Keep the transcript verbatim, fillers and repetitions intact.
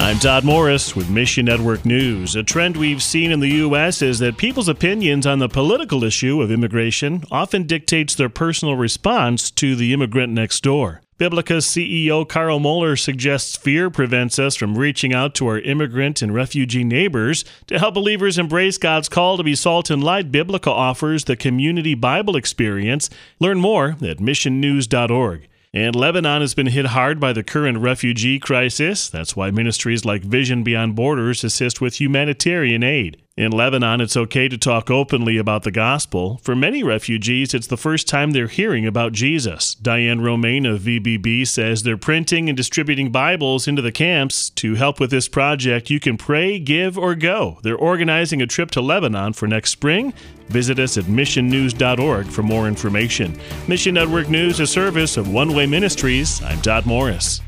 I'm Todd Morris with Mission Network News. A trend we've seen in the U S is that people's opinions on the political issue of immigration often dictates their personal response to the immigrant next door. Biblica C E O Carl Moeller suggests fear prevents us from reaching out to our immigrant and refugee neighbors. To help believers embrace God's call to be salt and light, Biblica offers the Community Bible Experience. Learn more at mission news dot org. And Lebanon has been hit hard by the current refugee crisis. That's why ministries like Vision Beyond Borders assist with humanitarian aid. In Lebanon, it's okay to talk openly about the gospel. For many refugees, it's the first time they're hearing about Jesus. Diane Romaine of V B B says they're printing and distributing Bibles into the camps. To help with this project, you can pray, give, or go. They're organizing a trip to Lebanon for next spring. Visit us at mission news dot org for more information. Mission Network News, a service of One Way Ministries. I'm Todd Morris.